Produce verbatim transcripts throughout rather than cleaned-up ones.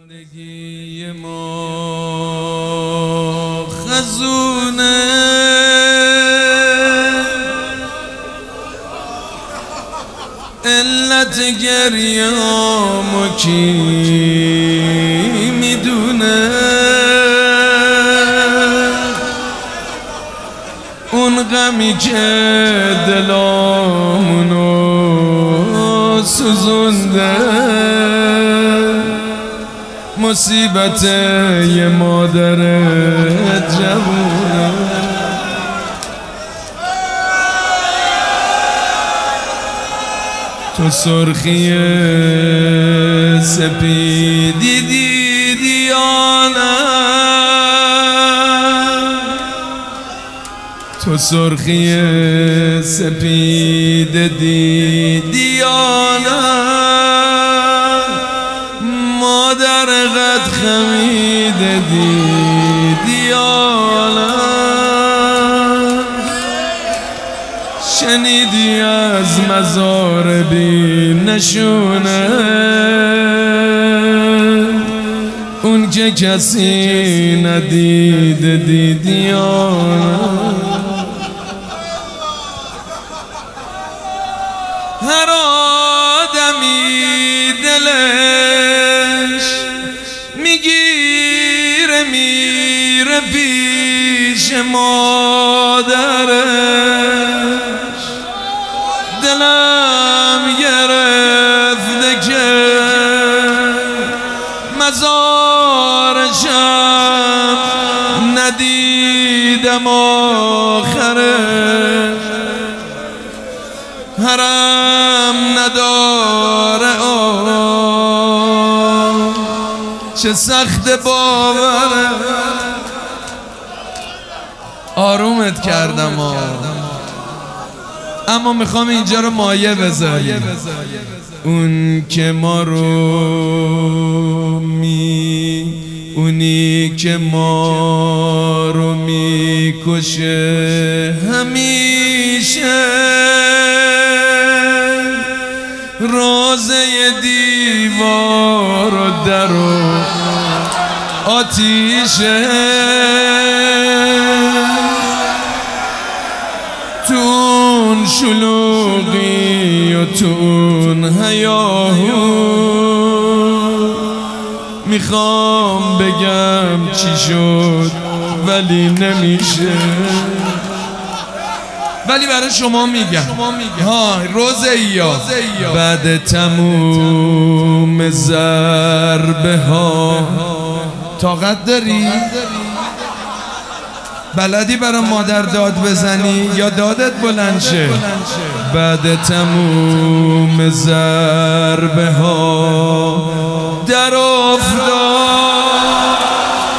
زندگی ما خزونه، علت گریه‌مو کی میدونه؟ اون غمی که دلامونو سوزونده، مصیبت یه مادر جوونه. تو سرخی سپیدی دیدی یا نه؟ تو سرخی سپید دیدی یا نه؟ مادر قد خمید دیدی یا نه؟ شنیدی از مزار بی نشونه، اون که کسی ندید دیدی یا نه؟ هر آدمی دلش میگیره میره پیش مادرش. دلم گرفته که مزارشم ندیدم آخرش. حرم نداره آه چه سخت باوره. آرومت کردم آه، اما میخوام اینجا رو مایه بذاریم. اون که ما رو می اونی که ما رو میکشه همیشه، روزه دیوار و در و آتیشه. تون شلوغی و تون هیاهو میخوام بگم چی شد ولی نمیشه، ولی برای شما میگم. ها روزه یا بعد تموم ضربه ها طاقت داری؟ بلدی برای مادر داد بزنی یا دادت بلند شه؟ بعد تموم ضربه ها در افتاد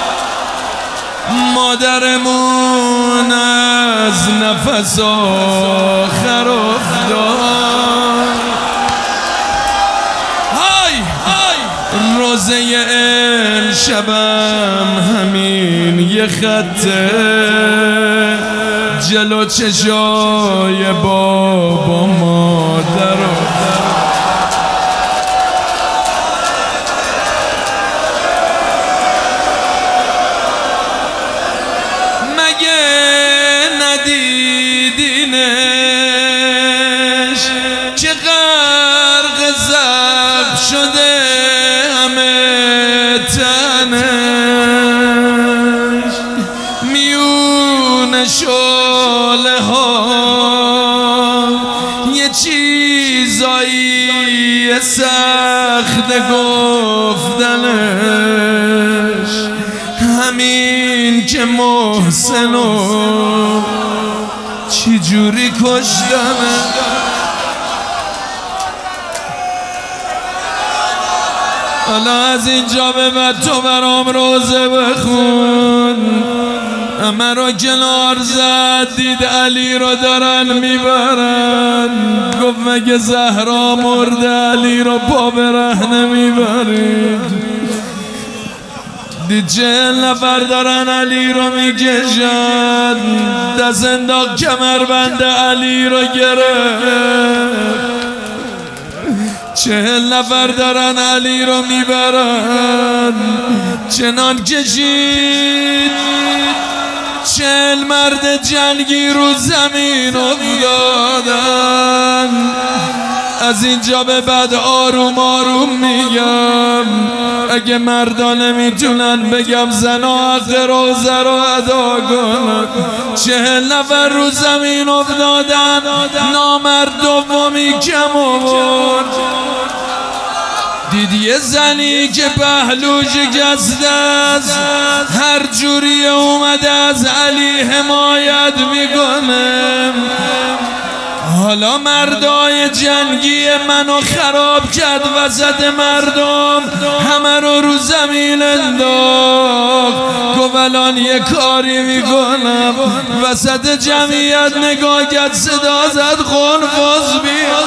مادرمون، از نفس آخر افتاد. های های روزه امشبم همین یه خطه، جلو چشای بابا مادر ندیدینش که غرق زخم شده همه تنش، میون شعله ها یه چیزایی سخت گفتنش، همین که محسنو چی جوری کشتنه. حالا از اینجا به بعد تو برام روزه بخون. مرا کنار زد، دید علی رو دارن میبرن، گفت مگه زهرا مرده علی رو پا برهنه میبرید؟ دید چهل نفر دارن علی رو میکشن، دست انداخت کمربند علی رو گرفت، چهل نفر دارن علی رو میبرن. چنان کشید چهل مرد جنگی رو زمین افتادن. از اینجا به بعد آروم آروم میگم، اگه مردا نمیتونن بگم زنا حق روزه رو ادا کنن. چهل نفر رو زمین افتادن، نامرد دومی کم آورد. دید یه زنی که پهلو شکسته است، هر جوری اومده از علی حمایت میکنه. حالا مردای جنگی منو خراب کرد وسط مردم، همه رو رو زمین انداخت. گفت الان یه کاری میکنم. وسط جمعیت نگاه کرد، صدا زد خنفس بیا.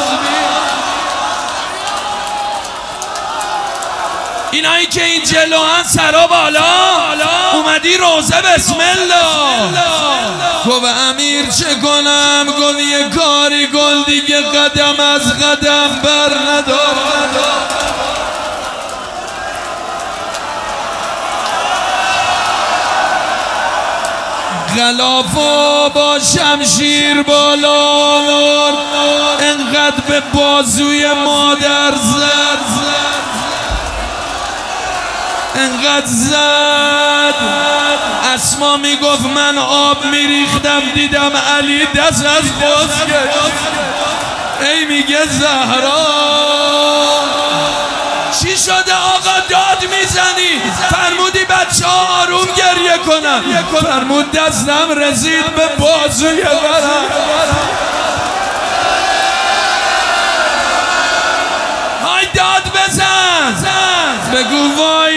اینایی که این جلوان سرا بالا، اومدی روزه بسم الله. گفت امیر چه کنم؟ گفت یه کاری کن دیگه، قدم از قدم بر ندار. غلافو با شمشیر بالا آورد، انقدر به بازوی مادر زد، انقدر زد. اسما میگفت من آب میریختم، دیدم علی دست از باز کرد. ای میگه زهرا چی شده آقا داد میزنی؟ فرمودی بچه ها آروم گریه کنن. فرمود دستم رسید به بازوی برم. های داد بزن، بگو وای